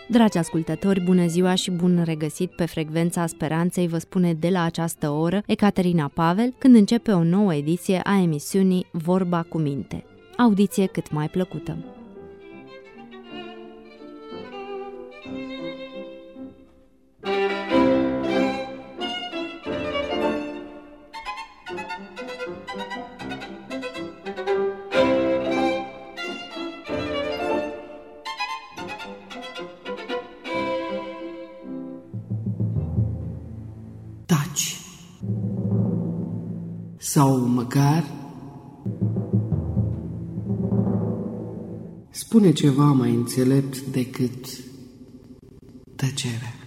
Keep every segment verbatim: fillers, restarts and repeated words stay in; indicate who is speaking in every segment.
Speaker 1: Dragi ascultători, bună ziua și bun regăsit pe Frecvența Speranței, vă spune de la această oră Ecaterina Pavel, când începe o nouă ediție a emisiunii Vorba cu minte. Audiție cât mai plăcută!
Speaker 2: Taci. Sau măcar spune ceva mai înțelept decât tăcerea.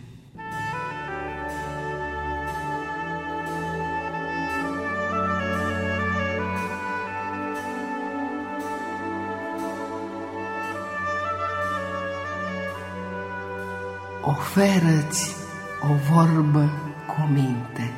Speaker 2: Oferă-ți o vorbă cu minte.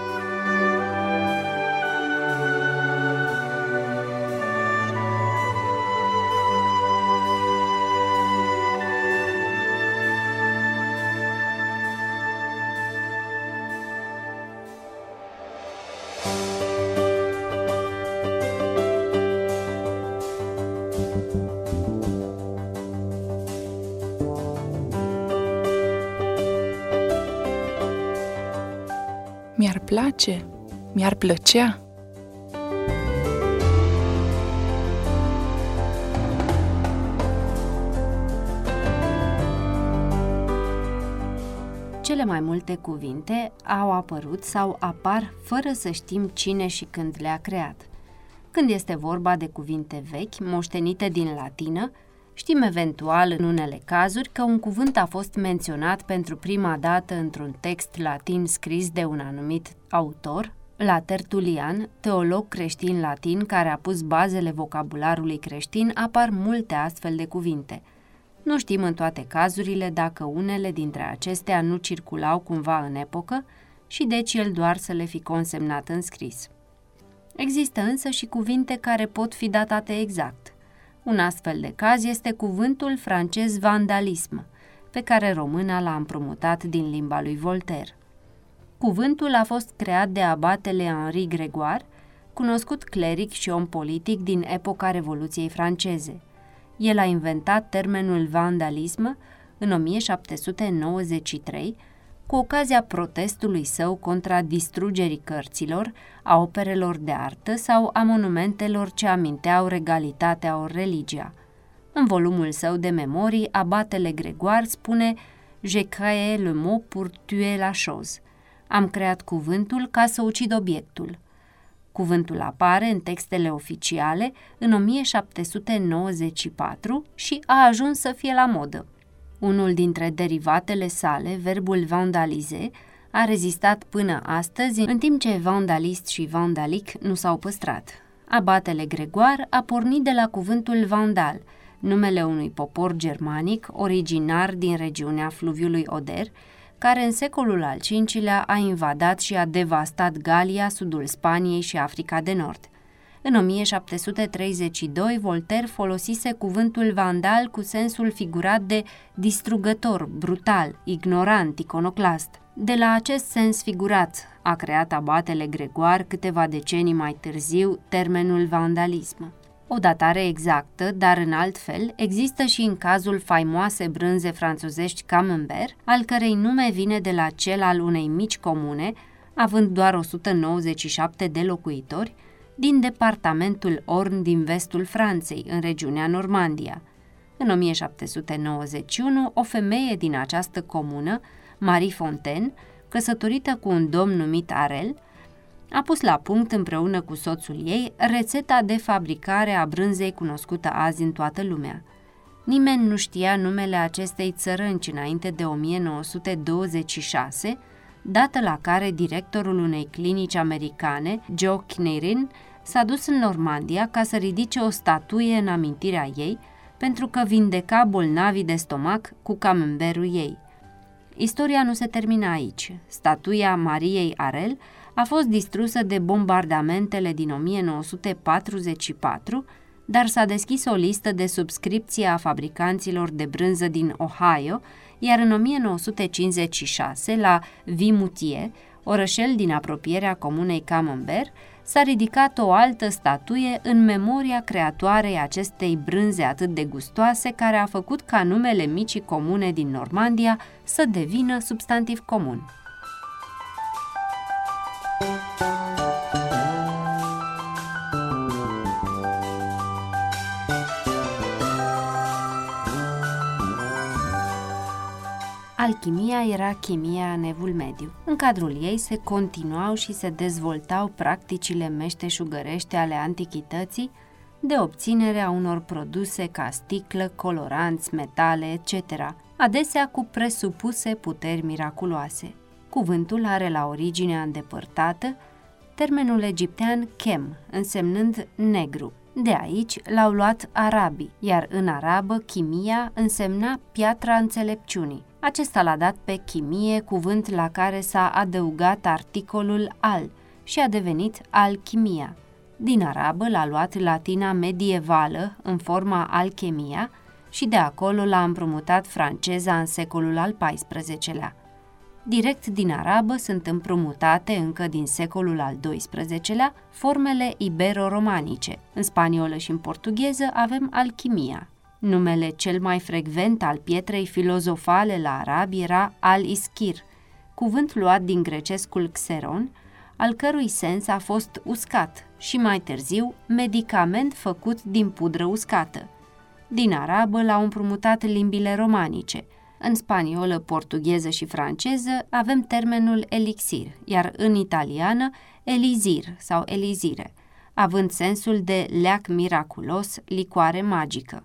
Speaker 3: Mi-ar place, mi-ar plăcea.
Speaker 1: Cele mai multe cuvinte au apărut sau apar fără să știm cine și când le-a creat. Când este vorba de cuvinte vechi, moștenite din latină, știm eventual în unele cazuri că un cuvânt a fost menționat pentru prima dată într-un text latin scris de un anumit autor, la Tertulian, teolog creștin latin care a pus bazele vocabularului creștin, apar multe astfel de cuvinte. Nu știm în toate cazurile dacă unele dintre acestea nu circulau cumva în epocă și deci el doar să le fi consemnat în scris. Există însă și cuvinte care pot fi datate exact. Un astfel de caz este cuvântul francez vandalism, pe care româna l-a împrumutat din limba lui Voltaire. Cuvântul a fost creat de abatele Henri Gregoire, cunoscut cleric și om politic din epoca Revoluției franceze. El a inventat termenul vandalism în o mie șapte sute nouăzeci și trei, cu ocazia protestului său contra distrugerii cărților, a operelor de artă sau a monumentelor ce aminteau regalitatea ori religia. În volumul său de memorii, abatele Gregoire spune «J'ai créé le mot pour tuer la chose». Am creat cuvântul ca să ucid obiectul. Cuvântul apare în textele oficiale în o mie șapte sute nouăzeci și patru și a ajuns să fie la modă. Unul dintre derivatele sale, verbul vandalize, a rezistat până astăzi, în timp ce vandalist și vandalic nu s-au păstrat. Abatele Gregoire a pornit de la cuvântul vandal, numele unui popor germanic originar din regiunea fluviului Oder, care în secolul al cincilea a invadat și a devastat Galia, sudul Spaniei și Africa de Nord. În o mie șapte sute treizeci și doi, Voltaire folosise cuvântul vandal cu sensul figurat de distrugător, brutal, ignorant, iconoclast. De la acest sens figurat a creat abatele Gregoire câteva decenii mai târziu termenul vandalism. O datare exactă, dar în alt fel, există și în cazul faimoase brânze franțuzești Camembert, al cărei nume vine de la cel al unei mici comune, având doar o sută nouăzeci și șapte de locuitori, din departamentul Orne din vestul Franței, în regiunea Normandia. În o mie șapte sute nouăzeci și unu, o femeie din această comună, Marie Fontaine, căsătorită cu un domn numit Arel, a pus la punct împreună cu soțul ei rețeta de fabricare a brânzei cunoscută azi în toată lumea. Nimeni nu știa numele acestei țărănci înainte de o mie nouă sute douăzeci și șase, dată la care directorul unei clinici americane, Joe Knierin, s-a dus în Normandia ca să ridice o statuie în amintirea ei, pentru că vindeca bolnavii de stomac cu camemberul ei. Istoria nu se termină aici. Statuia Mariei Arel a fost distrusă de bombardamentele din o mie nouă sute patruzeci și patru, dar s-a deschis o listă de subscripție a fabricanților de brânză din Ohio, iar în o mie nouă sute cincizeci și șase, la Vimoutier, orășel din apropierea comunei Camembert, s-a ridicat o altă statuie în memoria creatoarei acestei brânze atât de gustoase, care a făcut ca numele micii comune din Normandia să devină substantiv comun. Alchimia era chimia în Evul Mediu. În cadrul ei se continuau și se dezvoltau practicile meșteșugărești ale antichității de obținerea unor produse ca sticlă, coloranți, metale, et cetera, adesea cu presupuse puteri miraculoase. Cuvântul are la originea îndepărtată termenul egiptean chem, însemnând negru. De aici l-au luat arabii, iar în arabă chimia însemna piatra înțelepciunii. Acesta l-a dat pe chimie, cuvânt la care s-a adăugat articolul al și a devenit alchimia. Din arabă l-a luat latina medievală în forma alchemia și de acolo l-a împrumutat franceza în secolul al paisprezecelea. Direct din arabă sunt împrumutate încă din secolul al doisprezecelea formele ibero-romanice. În spaniolă și în portugheză avem alchimia. Numele cel mai frecvent al pietrei filozofale la arabi era al-ischir, cuvânt luat din grecescul xeron, al cărui sens a fost uscat și mai târziu medicament făcut din pudră uscată. Din arabă l-au împrumutat limbile romanice. În spaniolă, portugheză și franceză avem termenul elixir, iar în italiană elizir sau elizire, având sensul de leac miraculos, licoare magică.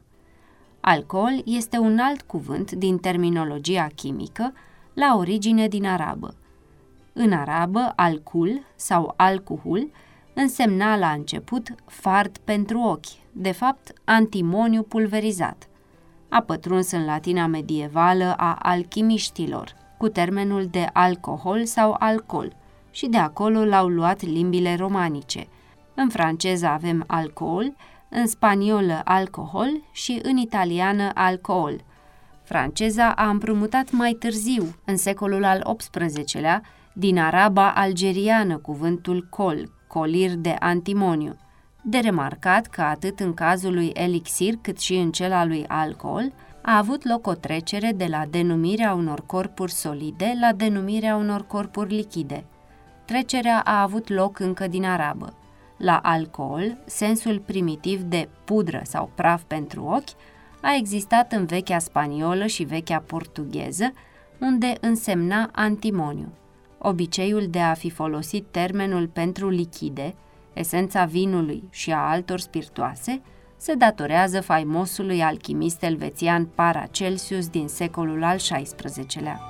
Speaker 1: Alcool este un alt cuvânt din terminologia chimică, la origine din arabă. În arabă, alcool sau alcohol însemna la început fard pentru ochi, de fapt antimoniu pulverizat. A pătruns în latina medievală a alchimiștilor, cu termenul de alcohol sau alcool, și de acolo l-au luat limbile romanice. În franceză avem alcool, în spaniolă alcohol și în italiană alcool. Franceza a împrumutat mai târziu, în secolul al optsprezecelea, din araba algeriană cuvântul col, colir de antimoniu. De remarcat că atât în cazul lui elixir cât și în cel al lui alcool a avut loc o trecere de la denumirea unor corpuri solide la denumirea unor corpuri lichide. Trecerea a avut loc încă din arabă. La alcool, sensul primitiv de pudră sau praf pentru ochi a existat în vechea spaniolă și vechea portugheză, unde însemna antimoniu. Obiceiul de a fi folosit termenul pentru lichide, esența vinului și a altor spiritoase, se datorează faimosului alchimist elvețian Paracelsus din secolul al șaisprezecelea.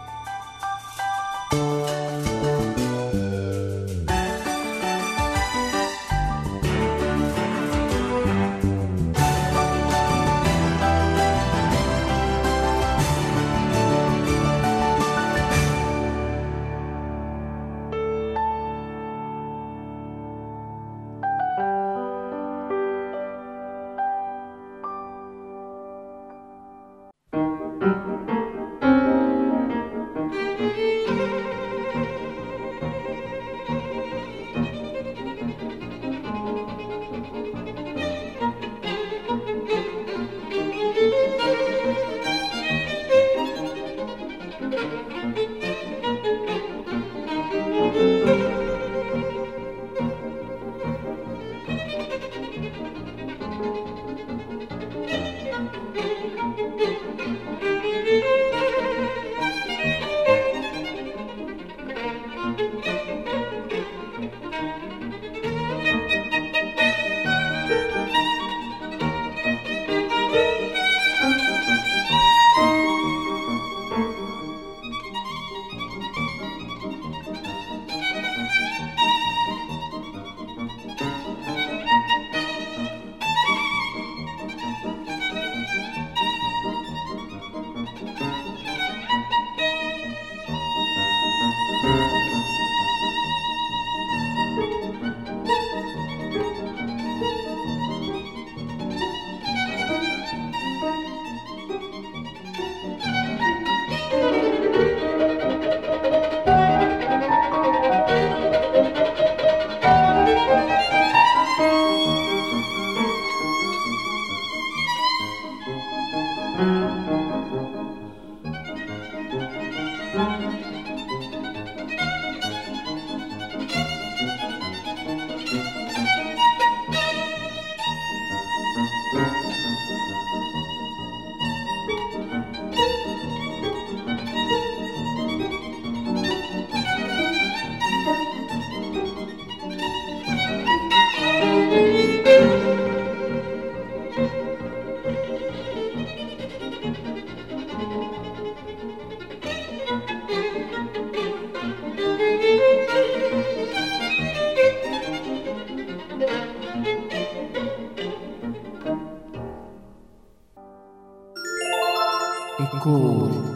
Speaker 2: ecouri.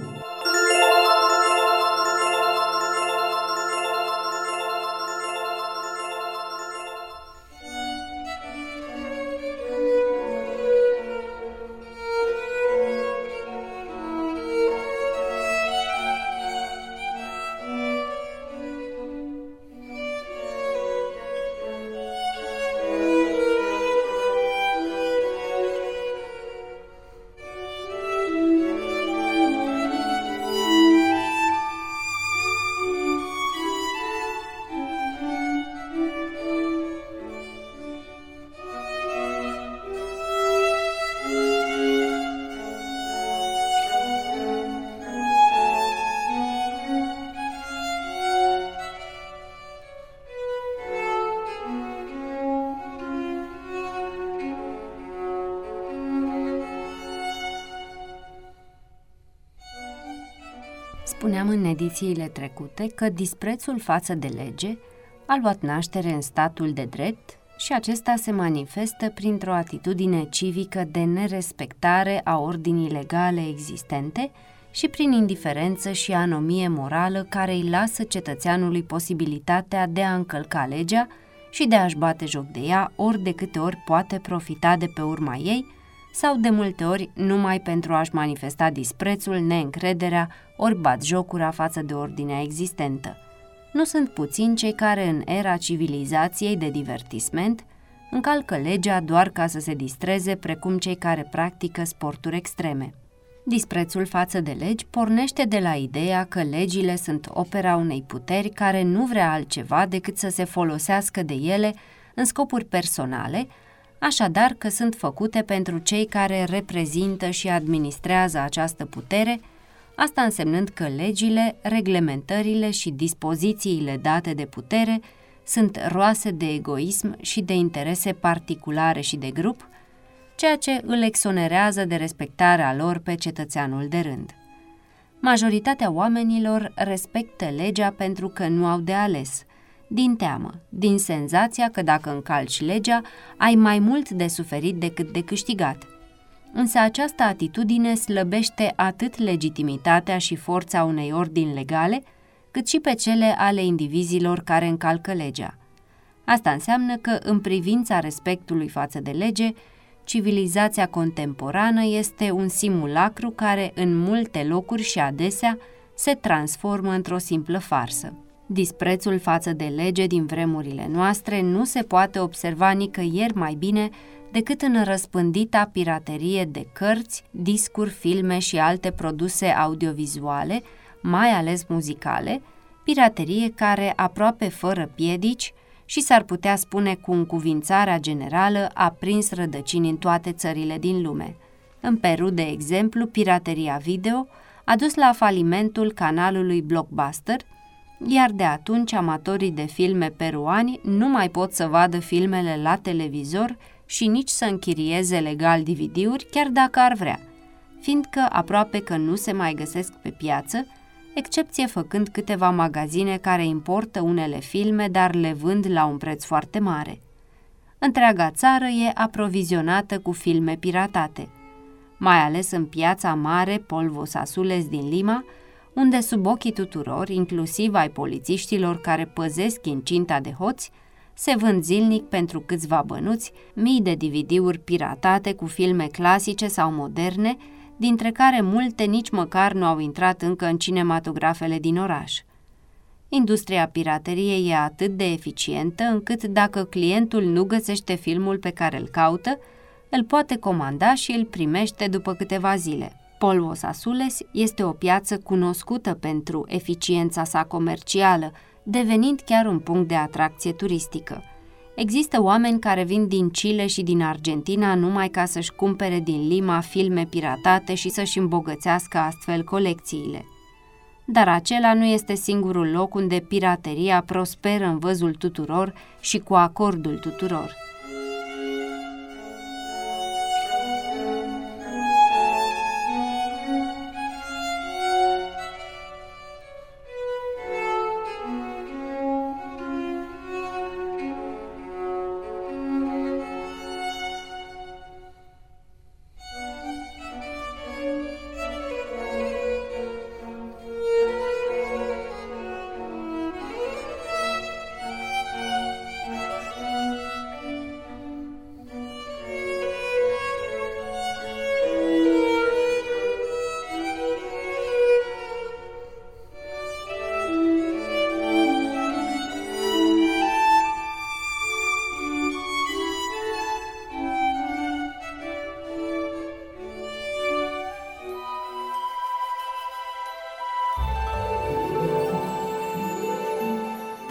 Speaker 1: Spuneam în edițiile trecute că disprețul față de lege a luat naștere în statul de drept și acesta se manifestă printr-o atitudine civică de nerespectare a ordinii legale existente și prin indiferență și anomie morală care îi lasă cetățeanului posibilitatea de a încălca legea și de a-și bate joc de ea ori de câte ori poate profita de pe urma ei, sau de multe ori numai pentru a-și manifesta disprețul, neîncrederea ori batjocura față de ordinea existentă. Nu sunt puțini cei care în era civilizației de divertisment încalcă legea doar ca să se distreze, precum cei care practică sporturi extreme. Disprețul față de legi pornește de la ideea că legile sunt opera unei puteri care nu vrea altceva decât să se folosească de ele în scopuri personale, așadar că sunt făcute pentru cei care reprezintă și administrează această putere, asta însemnând că legile, reglementările și dispozițiile date de putere sunt roase de egoism și de interese particulare și de grup, ceea ce îl exonerează de respectarea lor pe cetățeanul de rând. Majoritatea oamenilor respectă legea pentru că nu au de ales, din teamă, din senzația că dacă încalci legea, ai mai mult de suferit decât de câștigat. Însă această atitudine slăbește atât legitimitatea și forța unei ordini legale, cât și pe cele ale indivizilor care încalcă legea. Asta înseamnă că, în privința respectului față de lege, civilizația contemporană este un simulacru care, în multe locuri și adesea, se transformă într-o simplă farsă. Disprețul față de lege din vremurile noastre nu se poate observa nicăieri mai bine decât în răspândita piraterie de cărți, discuri, filme și alte produse audiovizuale, mai ales muzicale, piraterie care, aproape fără piedici și s-ar putea spune cu încuvințarea generală, a prins rădăcini în toate țările din lume. În Peru, de exemplu, pirateria video a dus la falimentul canalului Blockbuster, iar de atunci amatorii de filme peruani nu mai pot să vadă filmele la televizor și nici să închirieze legal D V D-uri, chiar dacă ar vrea, fiindcă aproape că nu se mai găsesc pe piață, excepție făcând câteva magazine care importă unele filme, dar le vând la un preț foarte mare. Întreaga țară e aprovizionată cu filme piratate, mai ales în piața mare Polvos Azules din Lima, unde sub ochii tuturor, inclusiv ai polițiștilor care păzesc incinta de hoți, se vând zilnic pentru câțiva bănuți mii de D V D-uri piratate cu filme clasice sau moderne, dintre care multe nici măcar nu au intrat încă în cinematografele din oraș. Industria pirateriei e atât de eficientă încât dacă clientul nu găsește filmul pe care îl caută, îl poate comanda și îl primește după câteva zile. Polvos Azules este o piață cunoscută pentru eficiența sa comercială, devenind chiar un punct de atracție turistică. Există oameni care vin din Chile și din Argentina numai ca să-și cumpere din Lima filme piratate și să-și îmbogățească astfel colecțiile. Dar acela nu este singurul loc unde pirateria prosperă în văzul tuturor și cu acordul tuturor.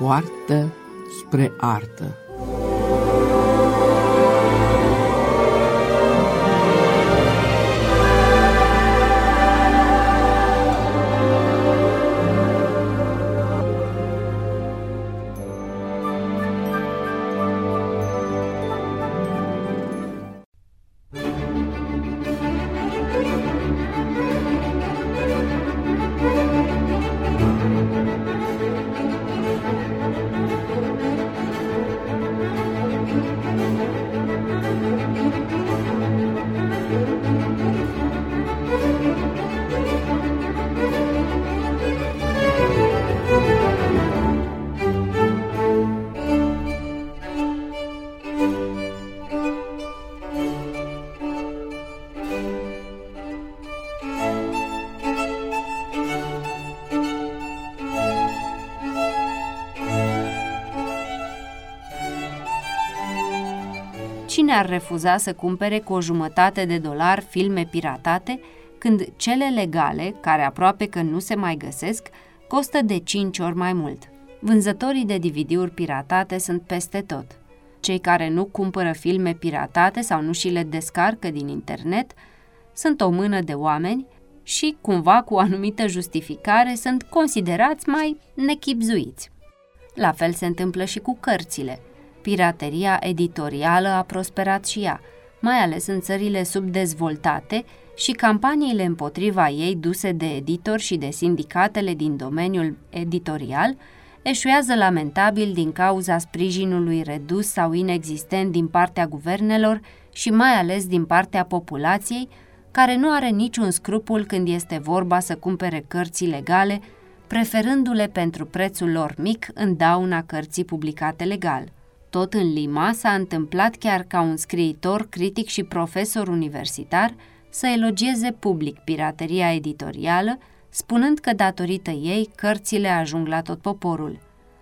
Speaker 2: poartă spre artă.
Speaker 1: Cine ar refuza să cumpere cu o jumătate de dolar filme piratate, când cele legale, care aproape că nu se mai găsesc, costă de cinci ori mai mult? Vânzătorii de D V D-uri piratate sunt peste tot. Cei care nu cumpără filme piratate sau nu și le descarcă din internet sunt o mână de oameni și, cumva cu o anumită justificare, sunt considerați mai nechibzuiți. La fel se întâmplă și cu cărțile. Pirateria editorială a prosperat și ea, mai ales în țările subdezvoltate, și campaniile împotriva ei duse de editori și de sindicatele din domeniul editorial eșuează lamentabil din cauza sprijinului redus sau inexistent din partea guvernelor și mai ales din partea populației, care nu are niciun scrupul când este vorba să cumpere cărți ilegale, preferându-le pentru prețul lor mic în dauna cărții publicate legal. Tot în Lima s-a întâmplat chiar ca un scriitor, critic și profesor universitar să elogieze public pirateria editorială, spunând că datorită ei cărțile ajung la tot poporul.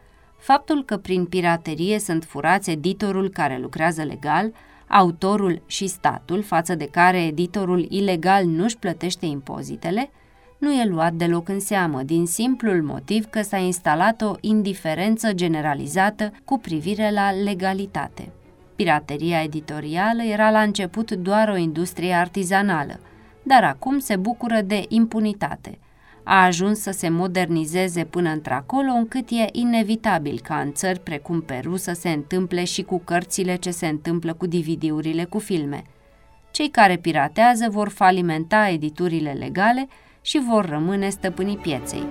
Speaker 1: Faptul că prin piraterie sunt furați editorul care lucrează legal, autorul și statul, față de care editorul ilegal nu-și plătește impozitele, nu e luat deloc în seamă, din simplul motiv că s-a instalat o indiferență generalizată cu privire la legalitate. Pirateria editorială era la început doar o industrie artizanală, dar acum se bucură de impunitate. A ajuns să se modernizeze până într-acolo încât e inevitabil ca în țări precum Peru să se întâmple și cu cărțile ce se întâmplă cu D V D-urile cu filme. Cei care piratează vor falimenta editurile legale și vor rămâne stăpânii pieței.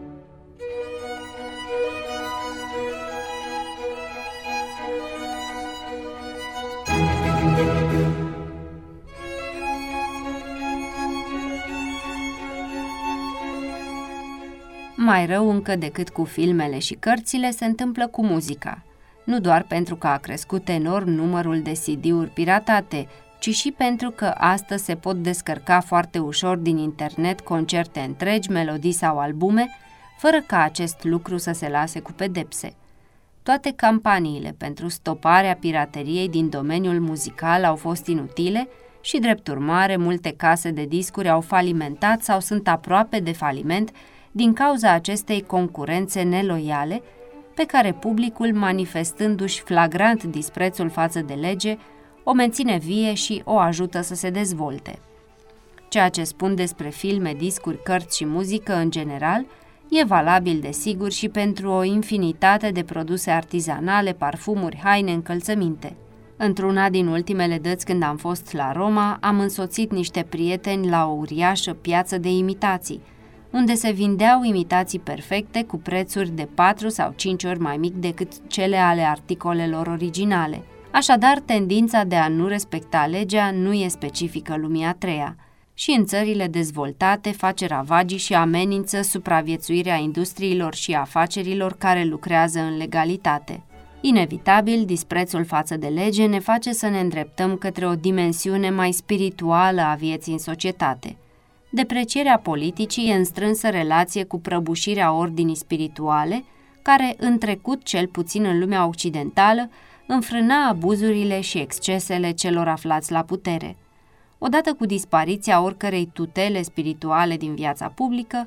Speaker 1: Mai rău încă decât cu filmele și cărțile se întâmplă cu muzica. Nu doar pentru că a crescut enorm numărul de C D-uri piratate, ci și pentru că astăzi se pot descărca foarte ușor din internet concerte întregi, melodii sau albume, fără ca acest lucru să se lase cu pedepse. Toate campaniile pentru stoparea pirateriei din domeniul muzical au fost inutile și, drept urmare, multe case de discuri au falimentat sau sunt aproape de faliment din cauza acestei concurențe neloiale, pe care publicul, manifestându-și flagrant disprețul față de lege, o menține vie și o ajută să se dezvolte. Ceea ce spun despre filme, discuri, cărți și muzică în general e valabil desigur și pentru o infinitate de produse artizanale, parfumuri, haine, încălțăminte. Într-una din ultimele dăți când am fost la Roma, am însoțit niște prieteni la o uriașă piață de imitații, unde se vindeau imitații perfecte cu prețuri de patru sau cinci ori mai mic decât cele ale articolelor originale. Așadar, tendința de a nu respecta legea nu e specifică lumii a treia. Și în țările dezvoltate face ravagii și amenință supraviețuirea industriilor și afacerilor care lucrează în legalitate. Inevitabil, disprețul față de lege ne face să ne îndreptăm către o dimensiune mai spirituală a vieții în societate. Deprecierea politicii e în strânsă relație cu prăbușirea ordinii spirituale, care, în trecut, cel puțin în lumea occidentală, înfrâna abuzurile și excesele celor aflați la putere. Odată cu dispariția oricărei tutele spirituale din viața publică,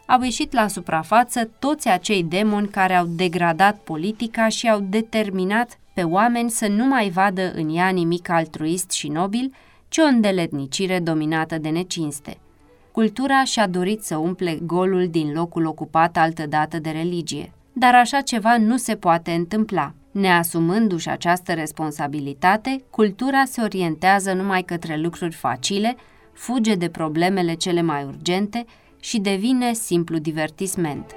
Speaker 1: au ieșit la suprafață toți acei demoni care au degradat politica și au determinat pe oameni să nu mai vadă în ea nimic altruist și nobil, ci o îndeletnicire dominată de necinste. Cultura și-a dorit să umple golul din locul ocupat altădată de religie, dar așa ceva nu se poate întâmpla. Neasumându-și această responsabilitate, cultura se orientează numai către lucruri facile, fuge de problemele cele mai urgente și devine simplu divertisment.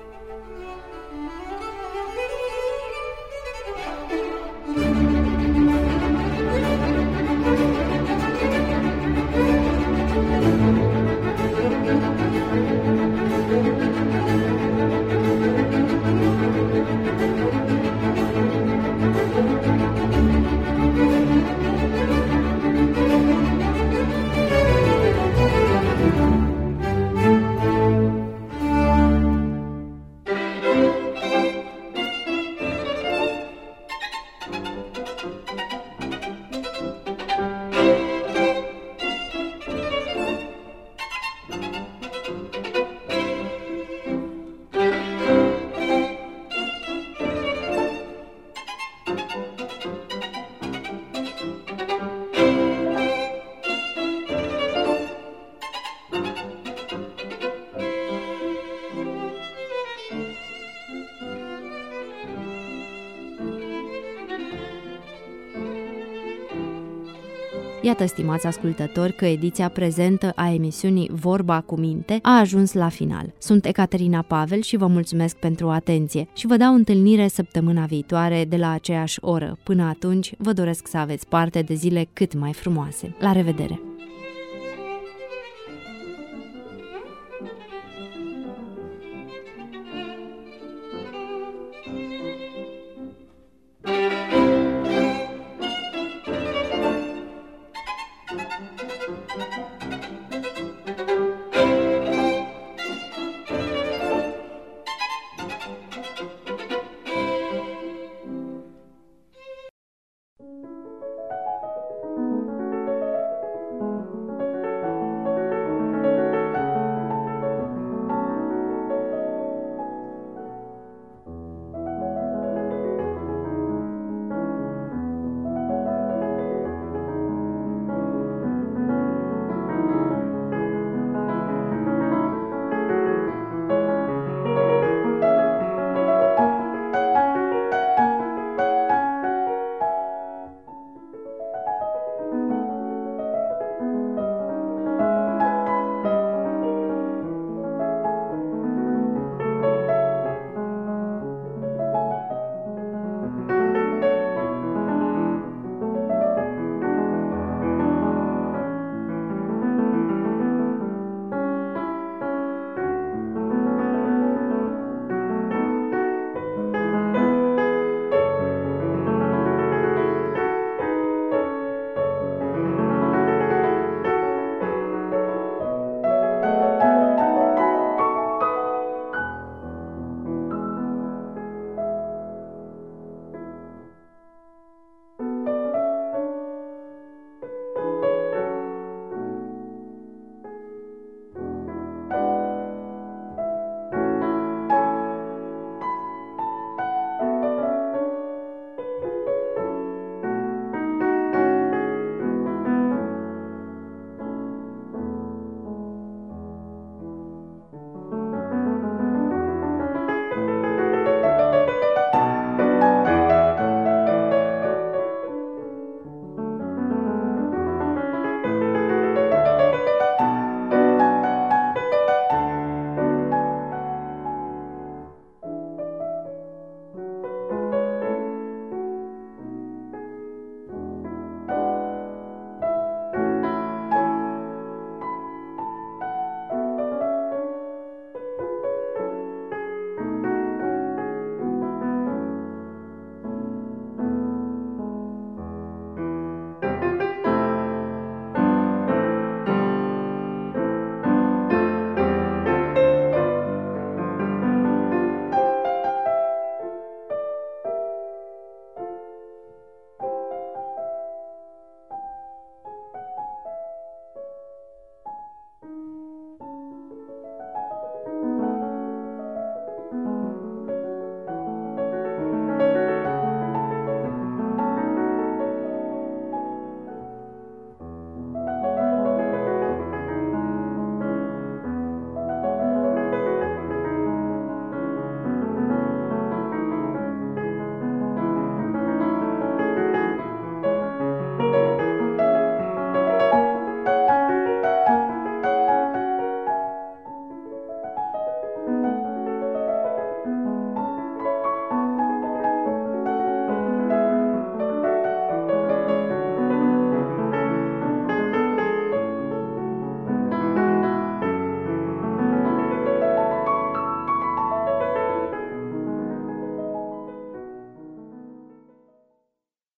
Speaker 4: Iată, stimați ascultători, că ediția prezentă a emisiunii Vorba cu Minte a ajuns la final. Sunt Ecaterina Pavel și vă mulțumesc pentru atenție și vă dau întâlnire săptămâna viitoare de la aceeași oră. Până atunci, vă doresc să aveți parte de zile cât mai frumoase. La revedere!